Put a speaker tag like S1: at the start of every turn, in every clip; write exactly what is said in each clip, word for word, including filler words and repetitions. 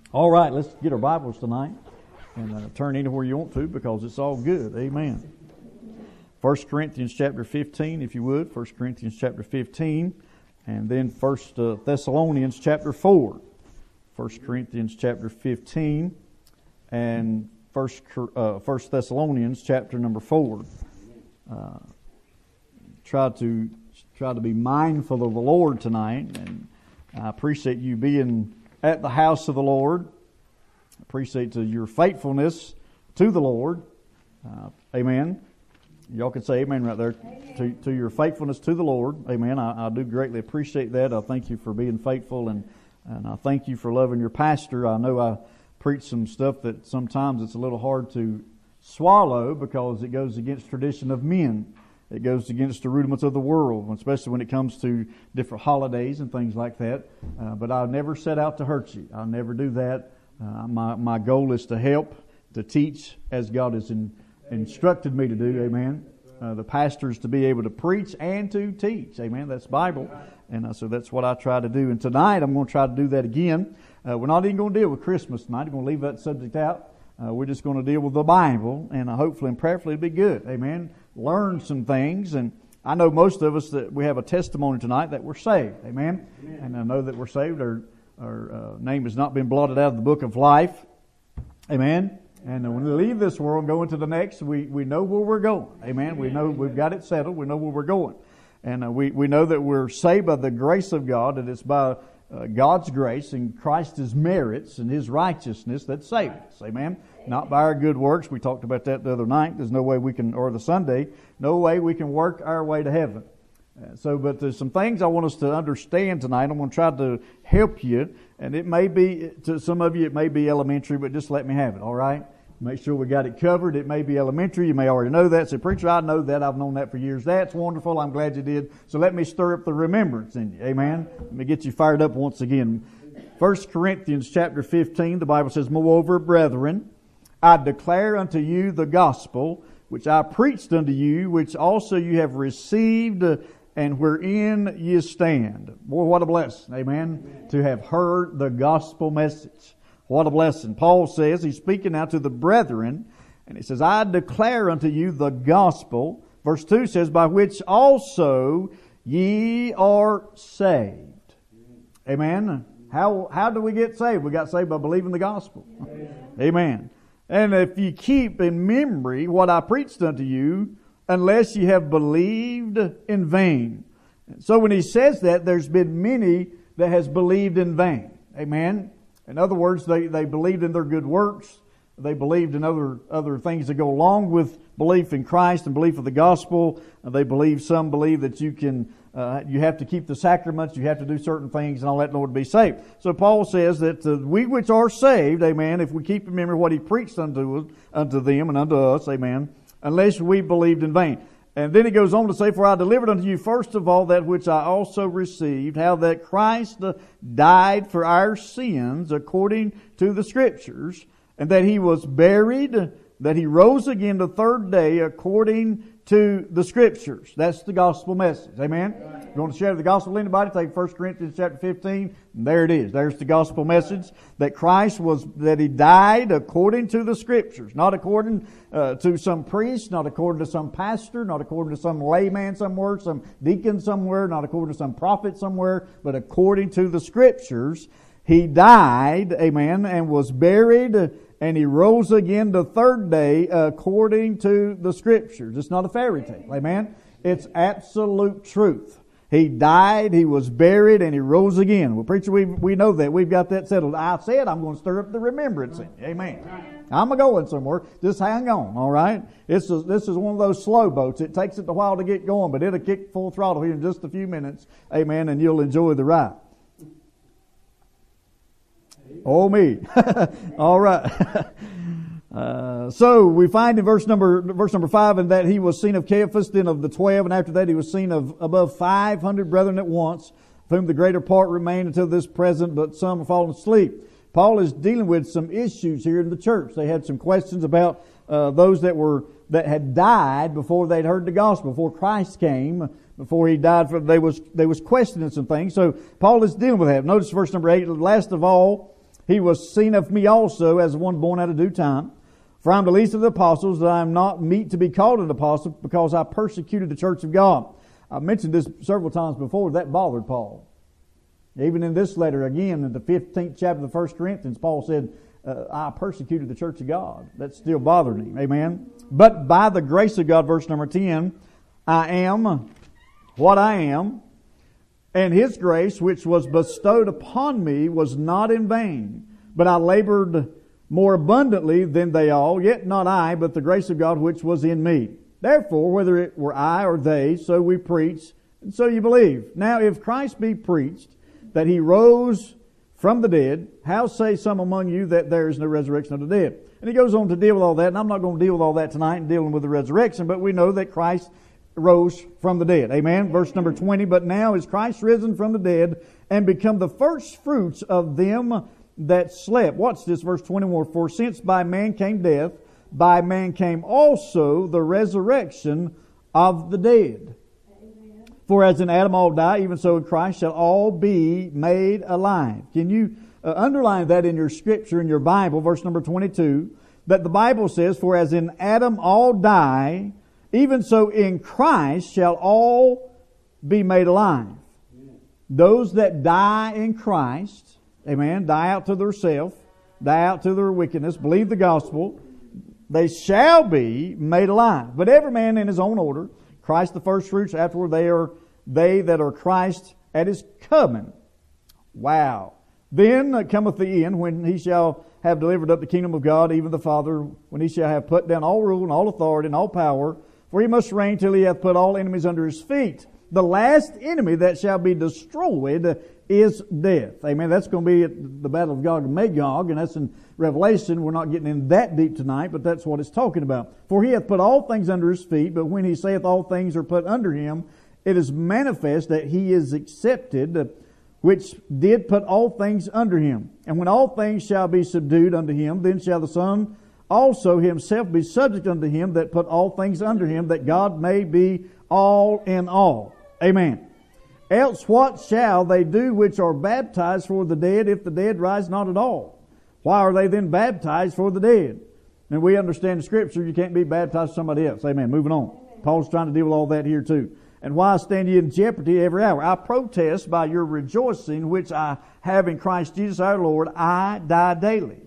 S1: All right, let's get our Bibles tonight and uh, turn anywhere you want to because it's all good. Amen. First Corinthians chapter fifteen, if you would. First Corinthians chapter fifteen, and then First uh, Thessalonians chapter four. First Corinthians chapter fifteen, and First uh, First Thessalonians chapter number four. Uh, try to try to be mindful of the Lord tonight, and I appreciate you being at the house of the Lord. Appreciate your faithfulness to the Lord. Uh, amen. Y'all can say amen right there. Amen. To, to your faithfulness to the Lord. Amen. I, I do greatly appreciate that. I thank you for being faithful, and, and I thank you for loving your pastor. I know I preach some stuff that sometimes it's a little hard to swallow because it goes against tradition of men. It goes against the rudiments of the world, especially when it comes to different holidays and things like that. Uh, but I'll never set out to hurt you. I'll never do that. Uh, my my goal is to help, to teach as God has in, instructed me to do. Amen. Uh, the pastor is to be able to preach and to teach. Amen. That's Bible. And uh, so that's what I try to do. And tonight I'm going to try to do that again. Uh, we're not even going to deal with Christmas tonight. I'm going to leave that subject out. Uh, we're just going to deal with the Bible, and uh, hopefully and prayerfully it'll be good. Amen. Learn some things, and I know most of us that we have a testimony tonight that we're saved. Amen. Amen. And I know that we're saved. Our, our uh, name has not been blotted out of the book of life. Amen. And uh, when we leave this world and go into the next, we, we know where we're going. Amen. We know we've got it settled. We know where we're going. And uh, we, we know that we're saved by the grace of God, and it's by Uh, God's grace and Christ's merits and His righteousness that saved us. Amen. Not by our good works. We talked about that the other night. There's no way we can, or the Sunday, no way we can work our way to heaven. Uh, so, but there's some things I want us to understand tonight. I'm going to try to help you, and it may be, to some of you, it may be elementary, but just let me have it, all right? Make sure we got it covered. It may be elementary. You may already know that. Say, preacher, I know that. I've known that for years. That's wonderful. I'm glad you did. So let me stir up the remembrance in you. Amen. Let me get you fired up once again. First Corinthians chapter fifteen, the Bible says, Moreover, brethren, I declare unto you the gospel, which I preached unto you, which also you have received, and wherein ye stand. Boy, what a blessing. Amen. Amen. To have heard the gospel message. What a blessing. Paul says, he's speaking now to the brethren, and he says, I declare unto you the gospel. Verse two says, by which also ye are saved. Amen. How how do we get saved? We got saved by believing the gospel. Amen. Amen. And if you keep in memory what I preached unto you, unless ye have believed in vain. So when he says that, there's been many that has believed in vain. Amen. In other words, they, they believed in their good works. They believed in other other things that go along with belief in Christ and belief of the gospel. They believe, some believe that you can, uh, you have to keep the sacraments, you have to do certain things and all that in order to be saved. So Paul says that uh, we which are saved, amen, if we keep in memory what he preached unto us, unto them and unto us, amen, unless we believed in vain. And then he goes on to say, for I delivered unto you first of all that which I also received, how that Christ died for our sins according to the Scriptures, and that He was buried, that He rose again the third day according to the Scriptures. That's the gospel message. Amen? Right. You want to share the gospel with anybody? Take First Corinthians chapter fifteen. And there it is. There's the gospel message. That Christ was, that He died according to the Scriptures. Not according uh, to some priest, not according to some pastor, not according to some layman somewhere, some deacon somewhere, not according to some prophet somewhere, but according to the Scriptures. He died, amen, and was buried, and He rose again the third day according to the Scriptures. It's not a fairy tale. Amen? It's absolute truth. He died, He was buried, and He rose again. Well, preacher, we we know that. We've got that settled. I said I'm going to stir up the remembrance in you. Amen. I'm a-going somewhere. Just hang on, all right? It's a, this is one of those slow boats. It takes it a while to get going, but it'll kick full throttle here in just a few minutes. Amen, and you'll enjoy the ride. Oh, me. All right. Uh, so we find in verse number verse number five, and that he was seen of Caiaphas, then of the twelve, and after that he was seen of above five hundred brethren at once, of whom the greater part remain until this present, but some have fallen asleep. Paul is dealing with some issues here in the church. They had some questions about uh, those that were that had died before they'd heard the gospel, before Christ came, before He died. For they was they was questioning some things. So Paul is dealing with that. Notice verse number eight. Last of all, he was seen of me also as one born out of due time. For I am the least of the apostles, that I am not meet to be called an apostle, because I persecuted the church of God. I've mentioned this several times before. That bothered Paul. Even in this letter, again, in the fifteenth chapter of the First Corinthians, Paul said, uh, I persecuted the church of God. That still bothered him. Amen. But by the grace of God, verse number ten, I am what I am, and His grace, which was bestowed upon me, was not in vain. But I labored more abundantly than they all, yet not I, but the grace of God which was in me. Therefore, whether it were I or they, so we preach, and so you believe. Now, if Christ be preached, that He rose from the dead, how say some among you that there is no resurrection of the dead? And he goes on to deal with all that, and I'm not going to deal with all that tonight in dealing with the resurrection, but we know that Christ rose from the dead. Amen? Verse number twenty, but now is Christ risen from the dead and become the first fruits of them that slept. Watch this, verse twenty-one. For since by man came death, by man came also the resurrection of the dead. Amen. For as in Adam all die, even so in Christ shall all be made alive. Can you uh, underline that in your scripture, in your Bible, verse number twenty-two, that the Bible says, for as in Adam all die, even so in Christ shall all be made alive. Amen. Those that die in Christ, amen, die out to their self, die out to their wickedness, believe the gospel, they shall be made alive. But every man in his own order, Christ the first fruits, afterward they are they that are Christ at His coming. Wow. Then cometh the end, when He shall have delivered up the kingdom of God, even the Father, when He shall have put down all rule and all authority and all power, for He must reign till He hath put all enemies under His feet. The last enemy that shall be destroyed is death. Amen. That's going to be at the battle of Gog and Magog, and that's in Revelation. We're not getting in that deep tonight, but that's what it's talking about. For He hath put all things under His feet, but when He saith all things are put under Him, it is manifest that He is accepted, which did put all things under Him. And when all things shall be subdued unto Him, then shall the Son also Himself be subject unto Him that put all things under Him, that God may be all in all. Amen. Else what shall they do which are baptized for the dead, if the dead rise not at all? Why are they then baptized for the dead? And we understand the Scripture, you can't be baptized for somebody else. Amen. Moving on. Amen. Paul's trying to deal with all that here too. And why stand ye in jeopardy every hour? I protest by your rejoicing, which I have in Christ Jesus our Lord, I die daily.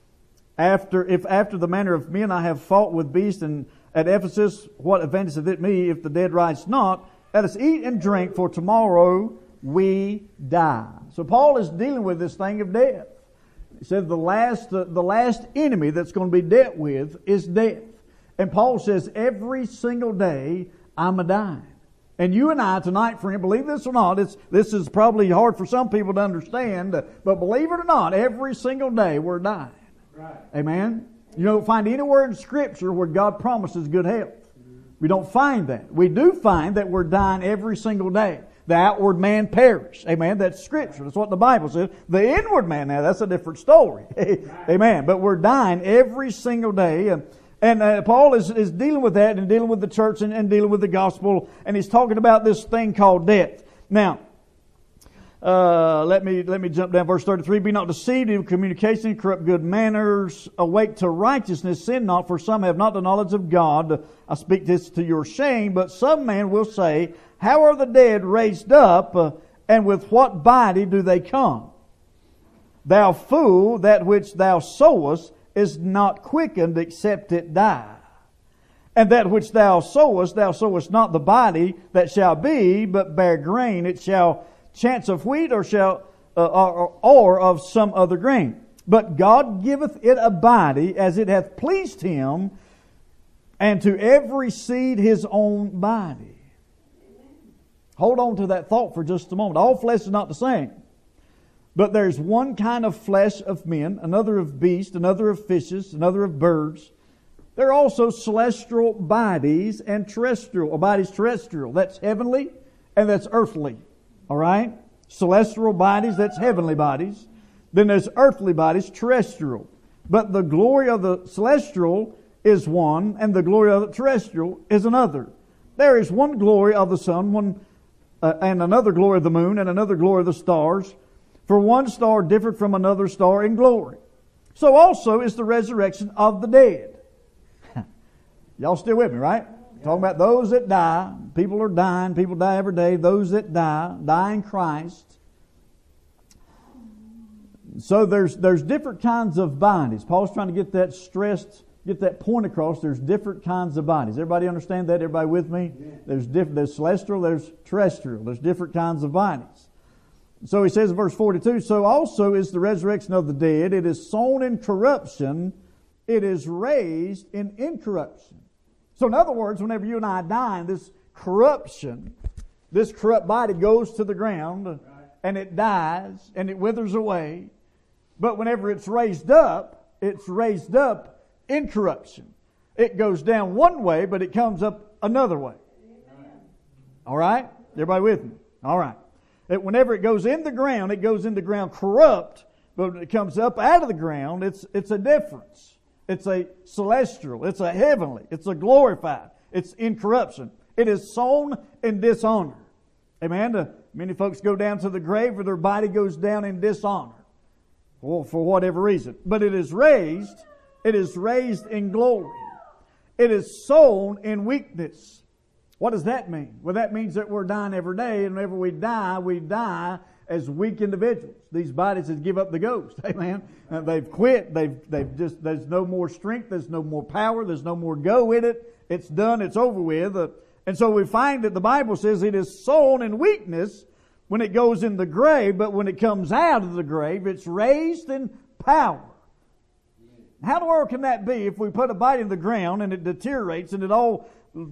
S1: After, if after the manner of men I have fought with beasts, and at Ephesus, what advantageth it me if the dead rise not? Let us eat and drink, for tomorrow we die. So Paul is dealing with this thing of death. He said the last, uh, the last enemy that's going to be dealt with is death. And Paul says every single day I'm a dying. And you and I tonight, friend, believe this or not, it's, this is probably hard for some people to understand, but believe it or not, every single day we're dying. Right. Amen? You don't find anywhere in Scripture where God promises good health. We don't find that. We do find that we're dying every single day. The outward man perish. Amen. That's Scripture. That's what the Bible says. The inward man, now that's a different story. Amen. But we're dying every single day. And uh, Paul is, is dealing with that and dealing with the church and, and dealing with the gospel. And he's talking about this thing called death. Now, Uh, let me let me jump down verse thirty-three. Be not deceived in communication, corrupt good manners, awake to righteousness, sin not, for some have not the knowledge of God. I speak this to your shame, but some man will say, how are the dead raised up, uh, and with what body do they come? Thou fool, that which thou sowest is not quickened except it die. And that which thou sowest, thou sowest not the body that shall be, but bear grain. It shall chance of wheat, or shall uh, or, or of some other grain. But God giveth it a body as it hath pleased Him, and to every seed his own body. Hold on to that thought for just a moment. All flesh is not the same. But there's one kind of flesh of men, another of beasts, another of fishes, another of birds. There are also celestial bodies and terrestrial, or bodies terrestrial. That's heavenly and that's earthly. All right? Celestial bodies, that's heavenly bodies. Then there's earthly bodies, terrestrial. But the glory of the celestial is one, and the glory of the terrestrial is another. There is one glory of the sun, one uh, and another glory of the moon, and another glory of the stars. For one star differed from another star in glory. So also is the resurrection of the dead. Y'all still with me, right? Talking about those that die. People are dying. People die every day. Those that die, die in Christ. So there's there's different kinds of bodies. Paul's trying to get that stressed, get that point across. There's different kinds of bodies. Everybody understand that? Everybody with me? Yeah. There's different. There's celestial. There's terrestrial. There's different kinds of bodies. So he says in verse forty-two, so also is the resurrection of the dead. It is sown in corruption. It is raised in incorruption. So in other words, whenever you and I die in this corruption, this corrupt body goes to the ground and it dies and it withers away. But whenever it's raised up, it's raised up in corruption. It goes down one way, but it comes up another way. All right? Everybody with me? All right. It, whenever it goes in the ground, it goes in the ground corrupt, but when it comes up out of the ground, it's it's a difference. It's a celestial. It's a heavenly. It's a glorified. It's incorruption. It is sown in dishonor. Amen? Uh, many folks go down to the grave where their body goes down in dishonor. Well, for whatever reason. But it is raised. It is raised in glory. It is sown in weakness. What does that mean? Well, that means that we're dying every day, and whenever we die, we die as weak individuals. These bodies that give up the ghost. Amen. Uh, they've quit. They've they've just there's no more strength. There's no more power. There's no more go in it. It's done. It's over with. Uh, and so we find that the Bible says it is sown in weakness when it goes in the grave, but when it comes out of the grave, it's raised in power. How in the world can that be if we put a body in the ground and it deteriorates and it all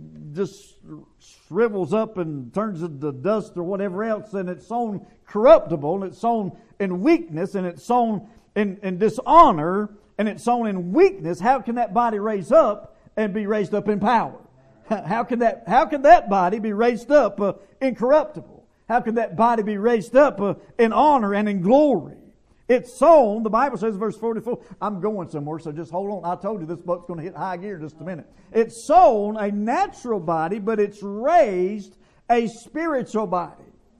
S1: just shrivels up and turns into dust or whatever else, and it's sown corruptible, and it's sown in weakness, and it's sown in, in dishonor, and it's sown in weakness? How can that body raise up and be raised up in power? How can that, how can that body be raised up uh, incorruptible? How can that body be raised up uh, in honor and in glory? It's sown, the Bible says, verse forty-four, I'm going somewhere, so just hold on. I told you this boat's going to hit high gear in just a minute. It's sown a natural body, but it's raised a spiritual body.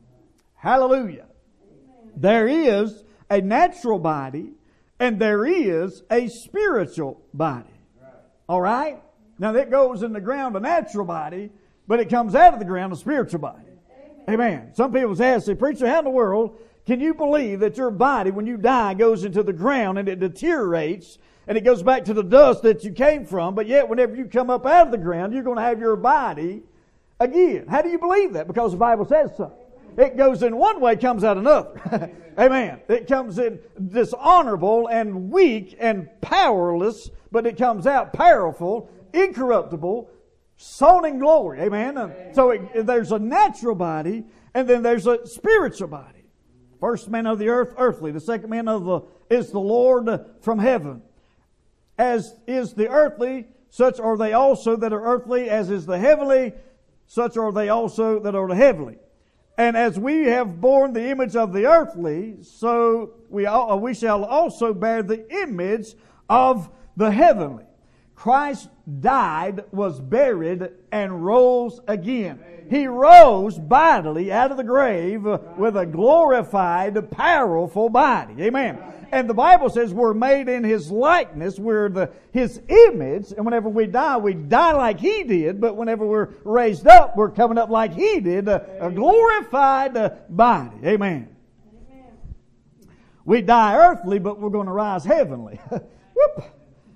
S1: Hallelujah. There is a natural body, and there is a spiritual body. All right? Now, that goes in the ground, a natural body, but it comes out of the ground, a spiritual body. Amen. Some people ask, say, preacher, how in the world can you believe that your body, when you die, goes into the ground and it deteriorates and it goes back to the dust that you came from, but yet whenever you come up out of the ground, you're going to have your body again? How do you believe that? Because the Bible says so. It goes in one way, comes out another. Amen. It comes in dishonorable and weak and powerless, but it comes out powerful, incorruptible, sown in glory. Amen. Amen. So it, there's a natural body, and then there's a spiritual body. First man of the earth, earthly. The second man of the is the Lord from heaven. As is the earthly, such are they also that are earthly. As is the heavenly, such are they also that are the heavenly. And as we have borne the image of the earthly, so we all, we shall also bear the image of the heavenly. Christ died, was buried, and rose again. He rose bodily out of the grave with a glorified, powerful body. Amen. And the Bible says we're made in His likeness. We're the His image. And whenever we die, we die like He did. But whenever we're raised up, we're coming up like He did. A, a glorified uh, body. Amen. Amen. We die earthly, but we're going to rise heavenly. Whoop.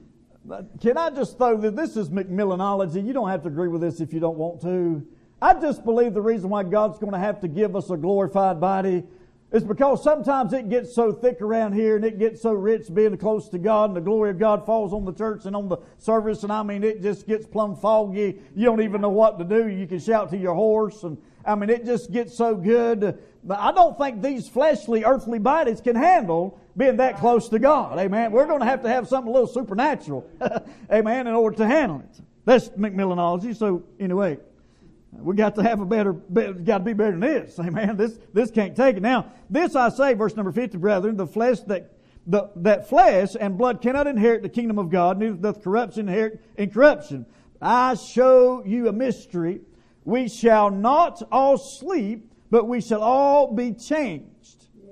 S1: Can I just throw this? This is McMillanology. You don't have to agree with this if you don't want to. I just believe the reason why God's going to have to give us a glorified body is because sometimes it gets so thick around here and it gets so rich being close to God, and the glory of God falls on the church and on the service, and I mean it just gets plumb foggy. You don't even know what to do. You can shout to your horse, and I mean it just gets so good. But I don't think these fleshly, earthly bodies can handle being that close to God. Amen. We're going to have to have something a little supernatural. Amen. In order to handle it. That's McMillanology. So anyway, we got to have a better, got to be better than this. Amen. This, this can't take it. Now, this I say, verse number fifty, brethren, the flesh that, the, that flesh and blood cannot inherit the kingdom of God, neither doth corruption inherit incorruption. I show you a mystery. We shall not all sleep, but we shall all be changed.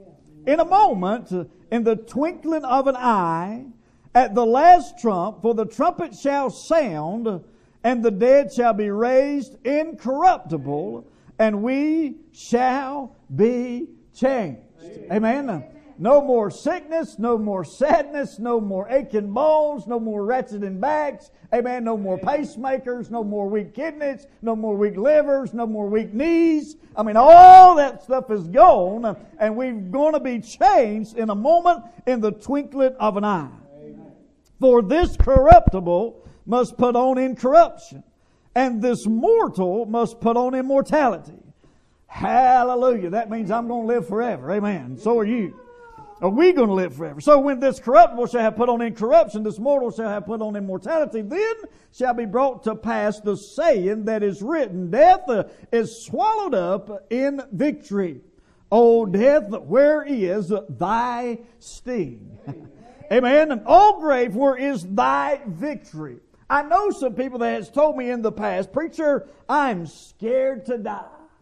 S1: In a moment, in the twinkling of an eye, at the last trump, for the trumpet shall sound, and the dead shall be raised incorruptible, and we shall be changed. Amen. No more sickness, no more sadness, no more aching bones, no more wretcheding backs. Amen. No more pacemakers, no more weak kidneys, no more weak livers, no more weak knees. I mean, all that stuff is gone, and we're going to be changed in a moment, in the twinkling of an eye. Amen. For this corruptible must put on incorruption, and this mortal must put on immortality. Hallelujah. That means I'm going to live forever. Amen. So are you. Are we going to live forever? So when this corruptible shall have put on incorruption, this mortal shall have put on immortality, then shall be brought to pass the saying that is written, death is swallowed up in victory. O death, where is thy sting? Amen. And O grave, where is thy victory? I know some people that has told me in the past, preacher, I'm scared to die.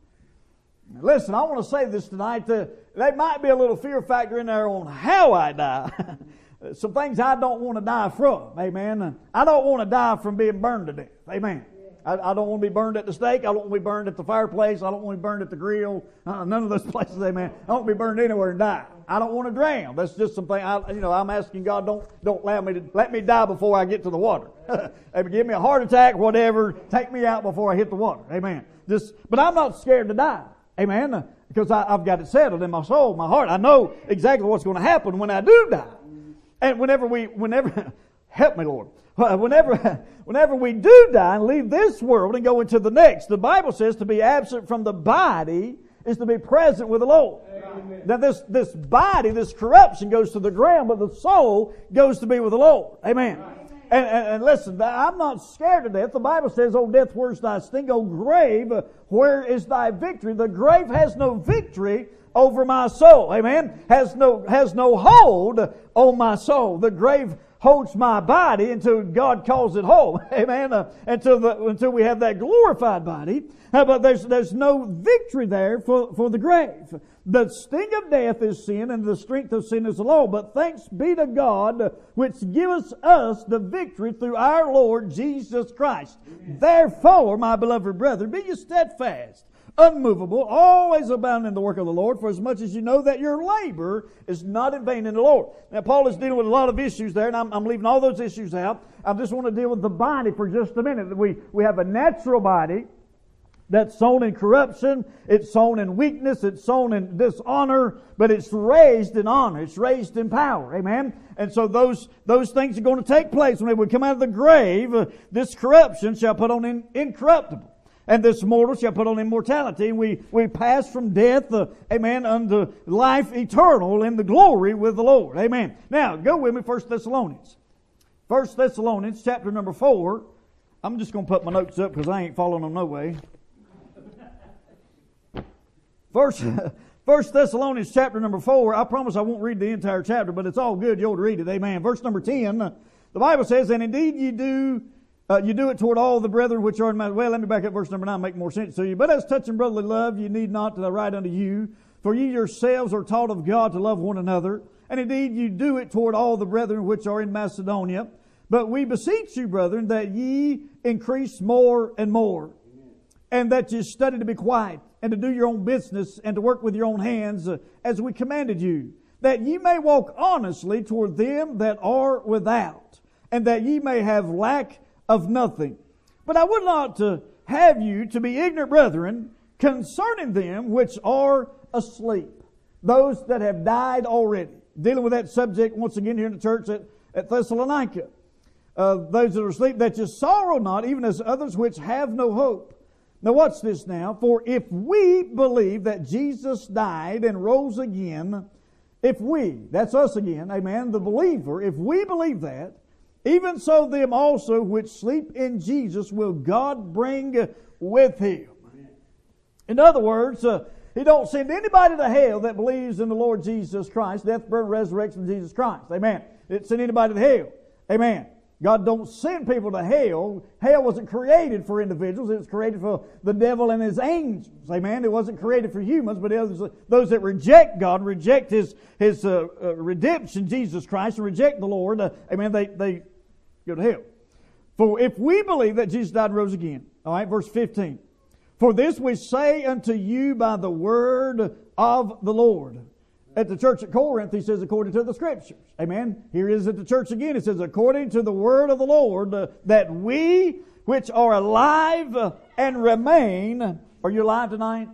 S1: Listen, I want to say this tonight. Uh, there might be a little fear factor in there on how I die. Some things I don't want to die from. Amen. I don't want to die from being burned to death. Amen. I, I don't want to be burned at the stake. I don't want to be burned at the fireplace. I don't want to be burned at the grill. Uh, none of those places. Amen. I don't want to be burned anywhere and die. I don't want to drown. That's just something. I, you know, I'm asking God, don't don't allow me to let me die before I get to the water. Maybe give me a heart attack, whatever. Take me out before I hit the water. Amen. Just, but I'm not scared to die. Amen. Because I, I've got it settled in my soul, my heart. I know exactly what's going to happen when I do die. And whenever we, whenever, help me, Lord. Whenever, whenever we do die and leave this world and go into the next, the Bible says to be absent from the body is to be present with the Lord. Amen. Now this, this body, this corruption goes to the ground, but the soul goes to be with the Lord. Amen. Right. And, and, and listen, I'm not scared to death. The Bible says, O death, where's thy sting? O grave, where is thy victory? The grave has no victory over my soul. Amen. Has no, has no hold on my soul. The grave holds my body until God calls it home. Amen. Uh, until the, until we have that glorified body. Uh, but there's, there's no victory there for, for the grave. The sting of death is sin, and the strength of sin is the law. But thanks be to God, which giveth us the victory through our Lord Jesus Christ. Amen. Therefore, my beloved brethren, be ye steadfast, unmovable, always abounding in the work of the Lord, for as much as you know that your labor is not in vain in the Lord. Now, Paul is dealing with a lot of issues there, and I'm, I'm leaving all those issues out. I just want to deal with the body for just a minute. We, we have a natural body that's sown in corruption, it's sown in weakness, it's sown in dishonor, but it's raised in honor, it's raised in power. Amen? And so those those things are going to take place. When we come out of the grave, uh, this corruption shall put on in, incorruptible. And this mortal shall put on immortality. And we, we pass from death, uh, amen, unto life eternal in the glory with the Lord. Amen. Now, go with me, First Thessalonians. First Thessalonians, chapter number four. I'm just going to put my notes up because I ain't following them no way. First, First Thessalonians chapter number four. I promise I won't read the entire chapter, but it's all good. You ought to read it. Amen. Verse number ten. The Bible says, and indeed you do, uh, you do it toward all the brethren which are in my, well, let me back up verse number nine, make more sense to you. But as touching brotherly love, you need not that I write unto you, for ye yourselves are taught of God to love one another. And indeed you do it toward all the brethren which are in Macedonia. But we beseech you, brethren, that ye increase more and more, and that ye study to be quiet, and to do your own business, and to work with your own hands, uh, as we commanded you, that ye may walk honestly toward them that are without, and that ye may have lack of nothing. But I would not uh, have you to be ignorant, brethren, concerning them which are asleep, those that have died already. Dealing with that subject once again here in the church at, at Thessalonica. Uh, those that are asleep, that you sorrow not, even as others which have no hope. Now watch this now. For if we believe that Jesus died and rose again, if we, that's us again, amen, the believer, if we believe that, even so them also which sleep in Jesus will God bring with Him. In other words, uh, He don't send anybody to hell that believes in the Lord Jesus Christ, death, burial, resurrection of Jesus Christ. Amen. It send anybody to hell. Amen. God don't send people to hell. Hell wasn't created for individuals. It was created for the devil and his angels. Amen. It wasn't created for humans, but it was those that reject God, reject His His uh, uh, redemption, Jesus Christ, and reject the Lord. Uh, amen. They they go to hell. For if we believe that Jesus died and rose again, all right, verse fifteen. For this we say unto you by the word of the Lord. At the church at Corinth, he says, according to the Scriptures. Amen. Here it is at the church again. It says, according to the word of the Lord, uh, that we which are alive uh, and remain. Are you alive tonight?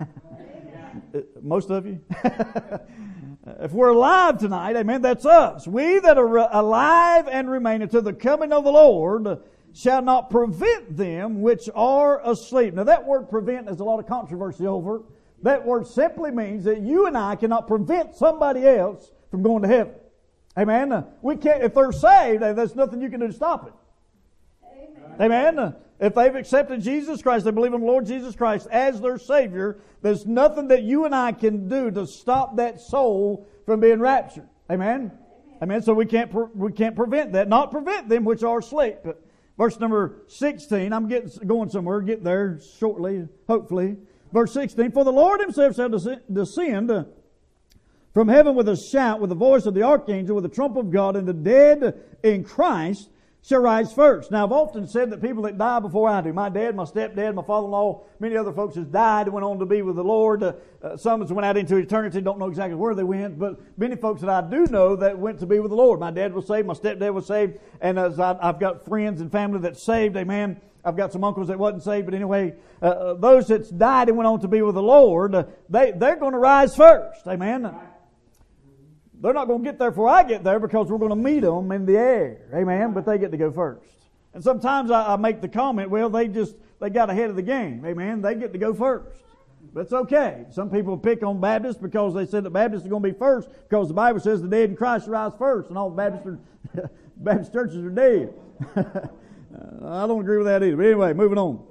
S1: Most of you. If we're alive tonight, amen, that's us. We that are alive and remain until the coming of the Lord shall not prevent them which are asleep. Now that word prevent, there's a lot of controversy over. That word simply means that you and I cannot prevent somebody else from going to heaven. Amen. We can't, if they're saved, there's nothing you can do to stop it. Amen. Amen. If they've accepted Jesus Christ, they believe in the Lord Jesus Christ as their Savior, there's nothing that you and I can do to stop that soul from being raptured. Amen. Amen. Amen. So we can't we can't prevent that. Not prevent them which are asleep. Verse number sixteen. I'm getting going somewhere. Get there shortly, hopefully. Verse sixteen, for the Lord Himself shall descend from heaven with a shout, with the voice of the archangel, with the trump of God, and the dead in Christ shall rise first. Now, I've often said that people that die before I do, my dad, my stepdad, my father-in-law, many other folks has died and went on to be with the Lord. Uh, uh, some has went out into eternity, don't know exactly where they went, but many folks that I do know that went to be with the Lord. My dad was saved, my stepdad was saved, and as I, I've got friends and family that's saved, amen. I've got some uncles that wasn't saved, but anyway, uh, uh, those that's died and went on to be with the Lord, uh, they, they're going to rise first. Amen. They're not going to get there before I get there because we're going to meet them in the air. Amen. But they get to go first. And sometimes I, I make the comment, well, they just, they got ahead of the game. Amen. They get to go first. But it's okay. Some people pick on Baptists because they said the Baptists are going to be first because the Bible says the dead in Christ rise first and all the Baptist, are, Baptist churches are dead. I don't agree with that either. But anyway, moving on.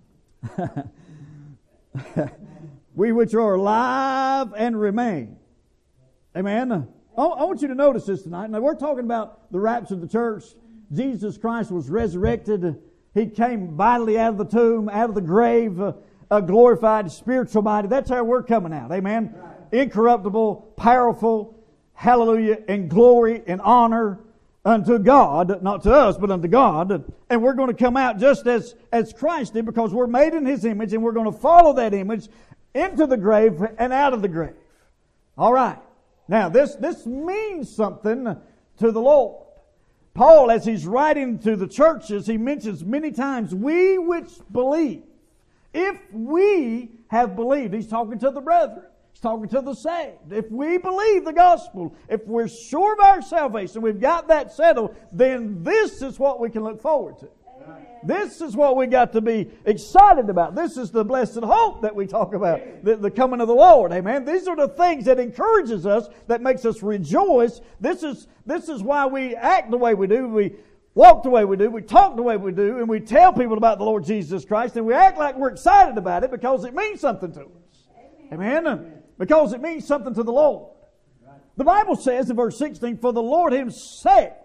S1: We which are alive and remain. Amen. I want you to notice this tonight. Now, we're talking about the rapture of the church. Jesus Christ was resurrected. He came bodily out of the tomb, out of the grave, uh, a glorified spiritual body. That's how we're coming out. Amen. Right. Incorruptible, powerful, hallelujah, in glory and honor unto God, not to us, but unto God. And we're going to come out just as, as Christ did because we're made in His image and we're going to follow that image into the grave and out of the grave. All right. Now, this, this means something to the Lord. Paul, as he's writing to the churches, he mentions many times, we which believe. If we have believed, he's talking to the brethren. He's talking to the saved. If we believe the gospel, if we're sure of our salvation, we've got that settled, then this is what we can look forward to. Amen. This is what we got to be excited about. This is the blessed hope that we talk about, the, the coming of the Lord. Amen. These are the things that encourages us, that makes us rejoice. This is, this is why we act the way we do. We walk the way we do. We talk the way we do. And we tell people about the Lord Jesus Christ. And we act like we're excited about it because it means something to us. Amen. Amen. Because it means something to the Lord. The Bible says in verse sixteen, for the Lord Himself,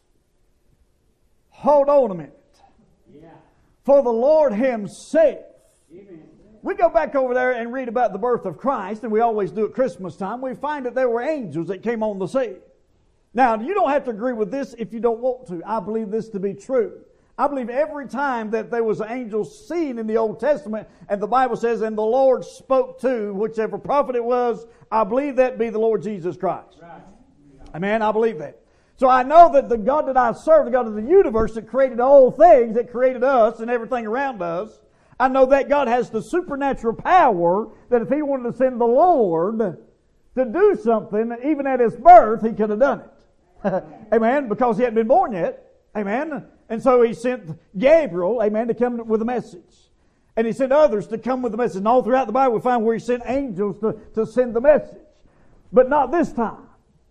S1: hold on a minute. Yeah. For the Lord Himself. Amen. We go back over there and read about the birth of Christ, and we always do at Christmas time. We find that there were angels that came on the sea. Now, you don't have to agree with this if you don't want to. I believe this to be true. I believe every time that there was an angel seen in the Old Testament, and the Bible says, and the Lord spoke to whichever prophet it was, I believe that be the Lord Jesus Christ. Right. Amen, I believe that. So I know that the God that I serve, the God of the universe that created all things, that created us and everything around us, I know that God has the supernatural power that if He wanted to send the Lord to do something, even at His birth, He could have done it. Amen, because He hadn't been born yet. Amen. And so He sent Gabriel, amen, to come with a message. And He sent others to come with the message. And all throughout the Bible we find where He sent angels to, to send the message. But not this time.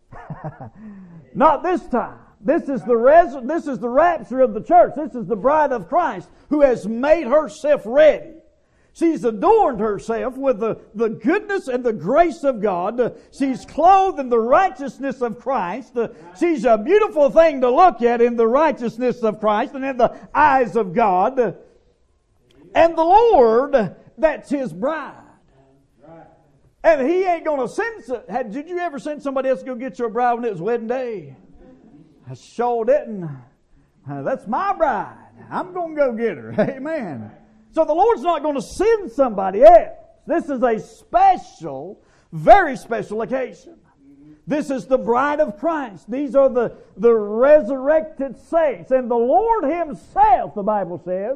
S1: Not this time. This is the res- this is the rapture of the church. This is the bride of Christ who has made herself ready. She's adorned herself with the, the goodness and the grace of God. She's clothed in the righteousness of Christ. She's a beautiful thing to look at in the righteousness of Christ and in the eyes of God. And the Lord, that's His bride. And He ain't going to send... Did you ever send somebody else to go get your bride when it was wedding day? I sure didn't. That's my bride. I'm going to go get her. Amen. So the Lord's not going to send somebody else. This is a special, very special occasion. This is the bride of Christ. These are the, the resurrected saints. And the Lord Himself, the Bible says,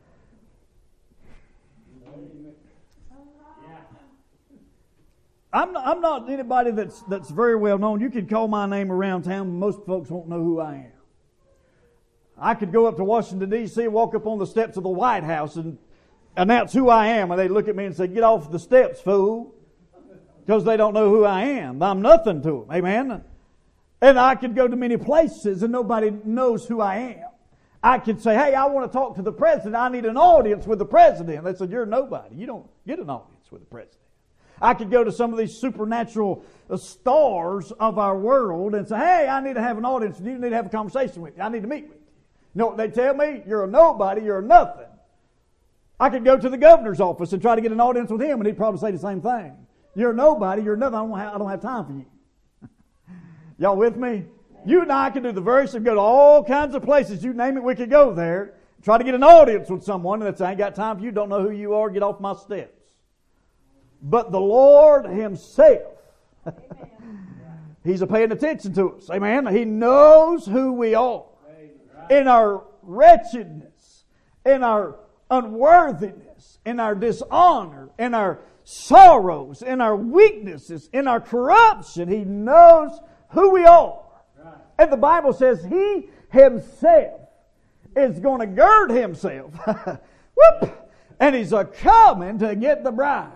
S1: I'm not, I'm not anybody that's, that's very well known. You can call my name around town. Most folks won't know who I am. I could go up to Washington, D C and walk up on the steps of the White House and announce who I am. And they'd look at me and say, "Get off the steps, fool." Because they don't know who I am. I'm nothing to them. Amen. And I could go to many places and nobody knows who I am. I could say, "Hey, I want to talk to the president. I need an audience with the president." They said, "You're nobody. You don't get an audience with the president." I could go to some of these supernatural stars of our world and say, "Hey, I need to have an audience. You need to have a conversation with you. I need to meet with you." You know what they tell me? "You're a nobody. You're a nothing." I could go to the governor's office and try to get an audience with him, and he'd probably say the same thing. "You're a nobody. You're nothing. I don't have, I don't have time for you." Y'all with me? You and I could do the verse and go to all kinds of places. You name it, we could go there. Try to get an audience with someone and say, "I ain't got time for you. Don't know who you are. Get off my steps." But the Lord Himself, He's a paying attention to us. Amen. He knows who we are. In our wretchedness, in our unworthiness, in our dishonor, in our sorrows, in our weaknesses, in our corruption, He knows who we are. And the Bible says He Himself is going to gird Himself. Whoop! And He's a coming to get the bride.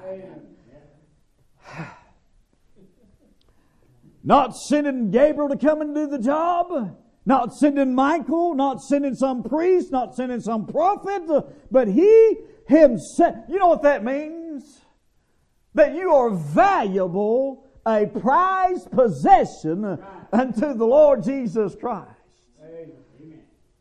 S1: Not sending Gabriel to come and do the job. Not sending Michael, not sending some priest, not sending some prophet, but He Himself. You know what that means? That you are valuable, a prized possession unto the Lord Jesus Christ. Amen.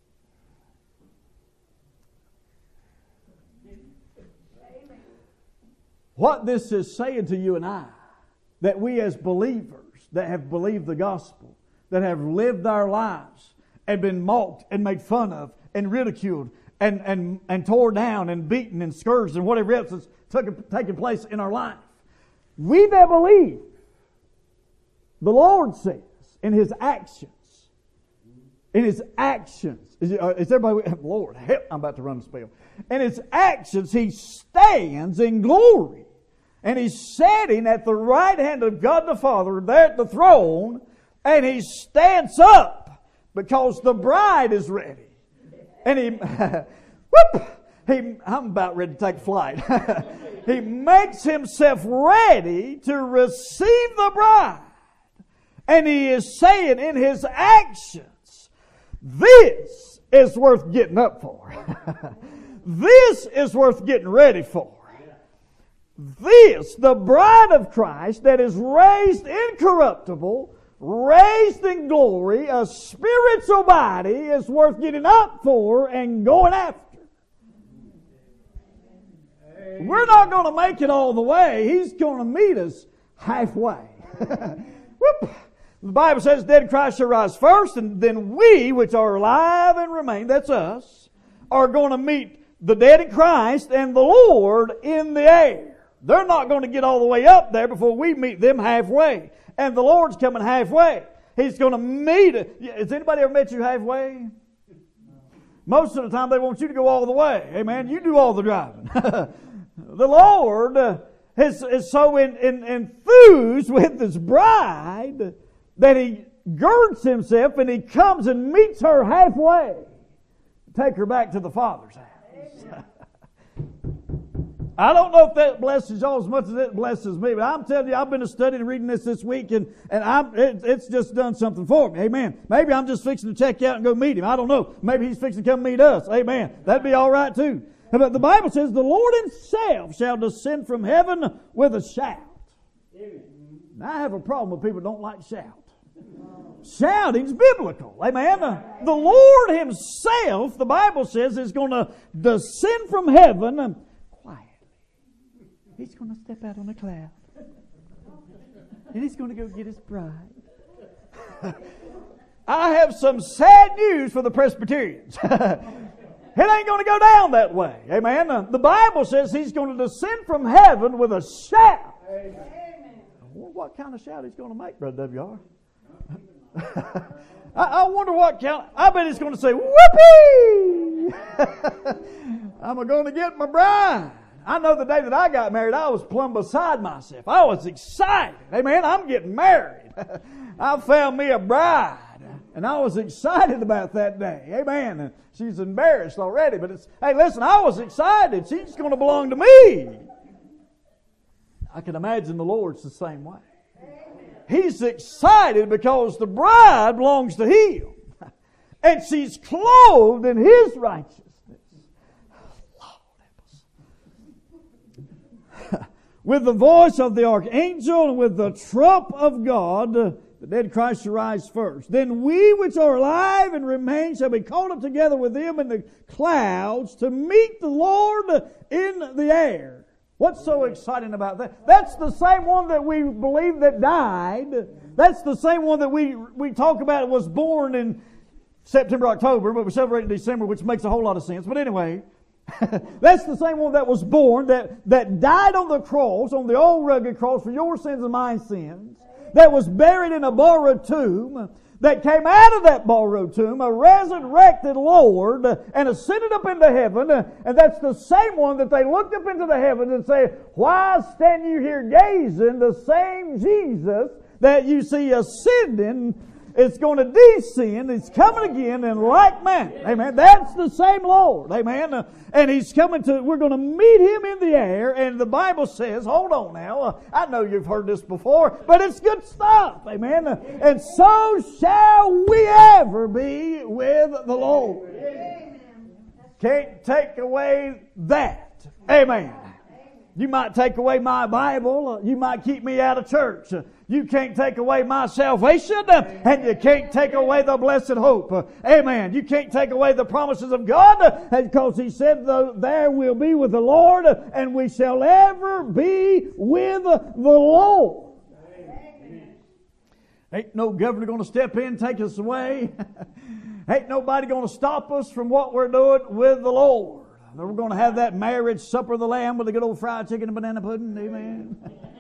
S1: What this is saying to you and I, that we as believers that have believed the gospel, that have lived our lives and been mocked and made fun of and ridiculed and, and, and tore down and beaten and scourged and whatever else has took, taken place in our life. We that believe, the Lord says in His actions, in His actions, is, uh, is everybody, Lord, help, I'm about to run the spell. In His actions, He stands in glory. And He's sitting at the right hand of God the Father, there at the throne, and He stands up because the bride is ready. And He, whoop, he, I'm about ready to take flight. He makes Himself ready to receive the bride. And He is saying in His actions, this is worth getting up for. This is worth getting ready for. This, the bride of Christ that is raised incorruptible, raised in glory, a spiritual body, is worth getting up for and going after. We're not going to make it all the way. He's going to meet us halfway. Whoop. The Bible says, "Dead in Christ shall rise first, and then we, which are alive and remain," that's us, "are going to meet the dead in Christ and the Lord in the air." They're not going to get all the way up there before we meet them halfway. And the Lord's coming halfway. He's going to meet it. Has anybody ever met you halfway? Most of the time they want you to go all the way. Amen. You do all the driving. The Lord is, is so in, in, enthused with His bride that He girds Himself and He comes and meets her halfway. Take her back to the Father's house. I don't know if that blesses y'all as much as it blesses me, but I'm telling you, I've been studying and reading this this week, and, and I'm, it, it's just done something for me. Amen. Maybe I'm just fixing to check out and go meet Him. I don't know. Maybe He's fixing to come meet us. Amen. That'd be all right too. But the Bible says the Lord Himself shall descend from heaven with a shout. Now, I have a problem with people who don't like shout. Shouting's biblical. Amen. The Lord Himself, the Bible says, is going to descend from heaven quietly. He's going to step out on a cloud. And He's going to go get His bride. I have some sad news for the Presbyterians. It ain't going to go down that way. Amen. The Bible says He's going to descend from heaven with a shout. Amen. I wonder what kind of shout He's going to make, Brother W R. I, I wonder what kind. I bet He's going to say, "Whoopee! I'm going to get my bride." I know the day that I got married, I was plumb beside myself. I was excited. Amen. I'm getting married. I found me a bride. And I was excited about that day. Amen. And she's embarrassed already. But it's, hey, listen, I was excited. She's going to belong to me. I can imagine the Lord's the same way. He's excited because the bride belongs to Him. And she's clothed in His righteousness. With the voice of the archangel and with the trump of God, the dead Christ shall rise first. Then we which are alive and remain shall be caught up together with them in the clouds to meet the Lord in the air. What's so exciting about that? That's the same one that we believe that died. That's the same one that we, we talk about was born in September, October, but we celebrate in December, which makes a whole lot of sense. But anyway, that's the same one that was born, that, that died on the cross, on the old rugged cross for your sins and my sins, that was buried in a borrowed tomb, that came out of that borrowed tomb, a resurrected Lord, and ascended up into heaven. And that's the same one that they looked up into the heavens and said, "Why stand you here gazing? The same Jesus that you see ascending is going to descend. He's coming again in like manner." Amen. That's the same Lord. Amen. And He's coming to, we're going to meet Him in the air. And the Bible says, hold on now, uh, I know you've heard this before, but it's good stuff. Amen. And so shall we ever be with the Lord. Can't take away that. Amen. You might take away my Bible. You might keep me out of church. You can't take away my salvation, and you can't take away the blessed hope. Amen. You can't take away the promises of God, because He said, "There we'll be with the Lord, and we shall ever be with the Lord." Amen. Ain't no governor going to step in and take us away. Ain't nobody going to stop us from what we're doing with the Lord. We're going to have that marriage supper of the Lamb with a good old fried chicken and banana pudding. Amen.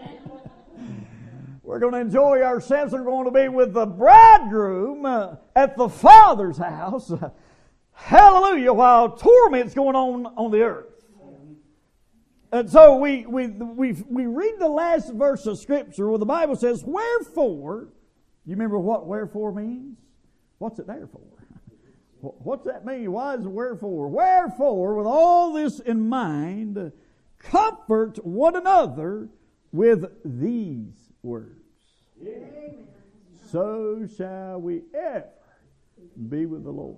S1: We're going to enjoy ourselves. We're going to be with the bridegroom uh, at the Father's house. Hallelujah. While torment's going on on the earth. And so we we we we read the last verse of Scripture where the Bible says, "Wherefore," you remember what wherefore means? What's it there for? What's that mean? Why is it wherefore? Wherefore, with all this in mind, comfort one another with these words. Amen. So shall we ever be with the Lord.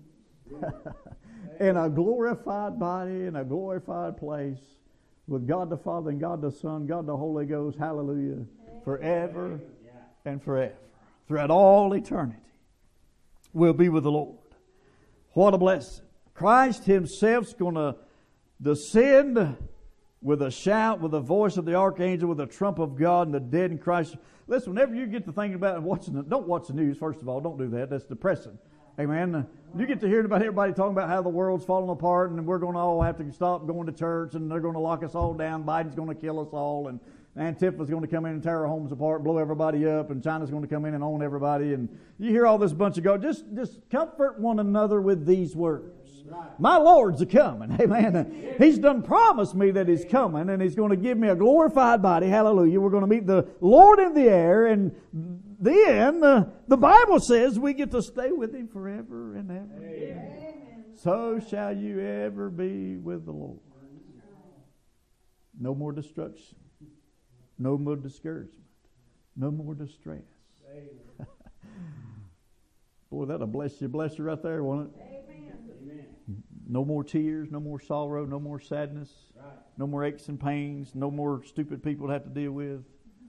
S1: In a glorified body, in a glorified place, with God the Father and God the Son, God the Holy Ghost, hallelujah, forever and forever. Throughout all eternity, we'll be with the Lord. What a blessing. Christ Himself's going to descend with a shout, with the voice of the archangel, with the trump of God, and the dead in Christ. Listen, whenever you get to thinking about watching the, don't watch the news, first of all. Don't do that. That's depressing. Amen. You get to hearing about everybody talking about how the world's falling apart and we're going to all have to stop going to church and they're going to lock us all down. Biden's going to kill us all, and Antifa's going to come in and tear our homes apart, blow everybody up, and China's going to come in and own everybody. And you hear all this bunch of go. Just, just comfort one another with these words. My Lord's a coming. Amen. He's done promised me that He's coming, and He's going to give me a glorified body. Hallelujah. We're going to meet the Lord in the air, and then uh, the Bible says we get to stay with Him forever and ever. Amen. So shall you ever be with the Lord. No more destruction. No more discouragement. No more distress. Boy, that'll bless you, bless you right there, won't it? Amen. No more tears, no more sorrow, no more sadness, right. No more aches and pains, no more stupid people to have to deal with.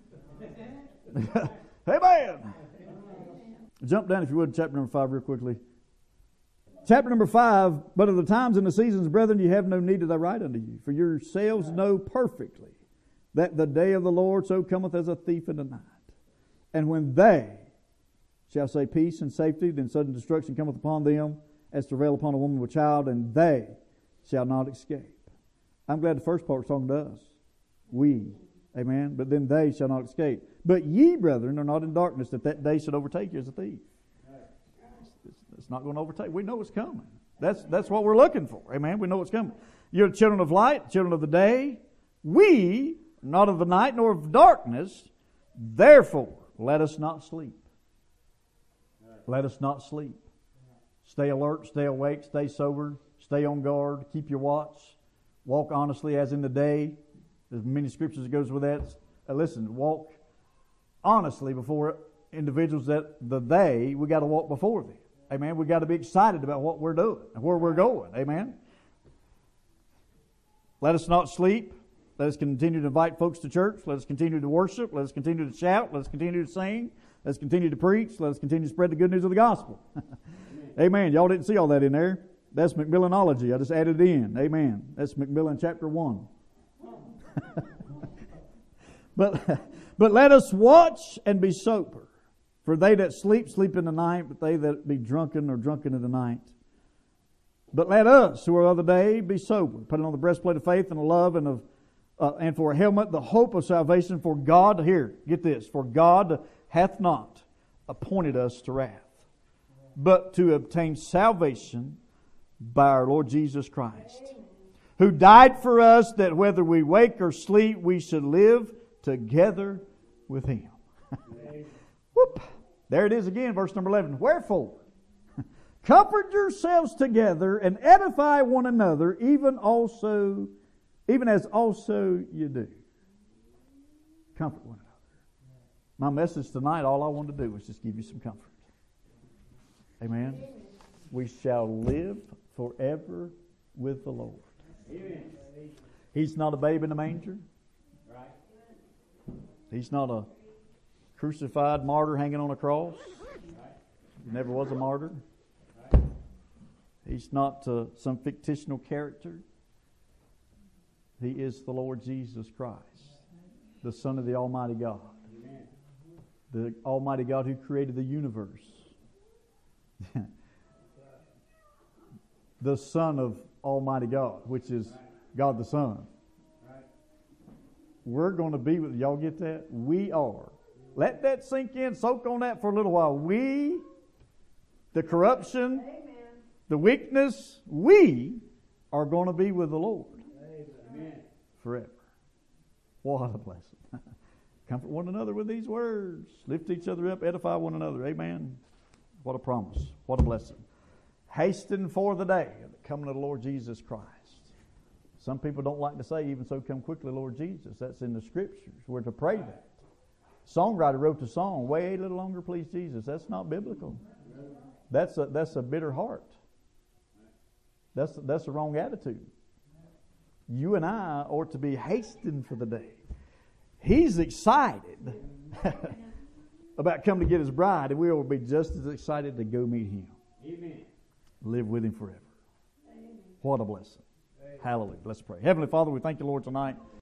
S1: Amen. Jump down, if you would, to chapter number five real quickly. Chapter number five, but of the times and the seasons, brethren, you have no need that I write unto you. For yourselves know perfectly that the day of the Lord so cometh as a thief in the night. And when they shall say peace and safety, then sudden destruction cometh upon them, as travail upon a woman with child, and they shall not escape. I'm glad the first part was talking to us. We. Amen. But then they shall not escape. But ye, brethren, are not in darkness, that that day should overtake you as a thief. It's, it's not going to overtake. We know it's coming. That's, that's what we're looking for. Amen. We know it's coming. You're children of light, children of the day. We, not of the night, nor of darkness. Therefore, let us not sleep. Let us not sleep. Stay alert, stay awake, stay sober, stay on guard, keep your watch, walk honestly as in the day. There's many scriptures that goes with that. Uh, listen, walk honestly before individuals that the day, we got to walk before them. Amen. We got to be excited about what we're doing and where we're going. Amen. Let us not sleep. Let us continue to invite folks to church. Let us continue to worship. Let us continue to shout. Let us continue to sing. Let us continue to preach. Let us continue to spread the good news of the gospel. Amen. Y'all didn't see all that in there. That's Macmillanology. I just added it in. Amen. That's Macmillan chapter one. but, but let us watch and be sober. For they that sleep, sleep in the night, but they that be drunken are drunken in the night. But let us, who are of the day, be sober, putting on the breastplate of faith and of love, and of uh, and for a helmet the hope of salvation. For God, here, get this, for God hath not appointed us to wrath, but to obtain salvation by our Lord Jesus Christ, who died for us, that whether we wake or sleep, we should live together with Him. Whoop! There it is again, verse number eleven. Wherefore, comfort yourselves together and edify one another, even also, even as also you do. Comfort one another. My message tonight, all I wanted to do was just give you some comfort. Amen. We shall live forever with the Lord. Amen. He's not a babe in a manger. He's not a crucified martyr hanging on a cross. He never was a martyr. He's not uh, some fictional character. He is the Lord Jesus Christ, the Son of the Almighty God. The Almighty God who created the universe. The Son of Almighty God, which is God the Son. We're going to be with, y'all get that? We are. Let that sink in, soak on that for a little while. We, the corruption, Amen. The weakness, we are going to be with the Lord. Amen. Forever. What a blessing. Comfort one another with these words. Lift each other up, edify one another. Amen. What a promise. What a blessing. Hasten for the day of the coming of the Lord Jesus Christ. Some people don't like to say, even so come quickly, Lord Jesus. That's in the Scriptures. We're to pray that. Songwriter wrote the song, wait a little longer, please, Jesus. That's not biblical. That's a, that's a bitter heart. That's, that's the wrong attitude. You and I ought to be hastening for the day. He's excited about coming to get His bride, and we will be just as excited to go meet Him. Amen. Live with Him forever. Amen. What a blessing. Amen. Hallelujah. Let's pray. Heavenly Father, we thank you, Lord, tonight.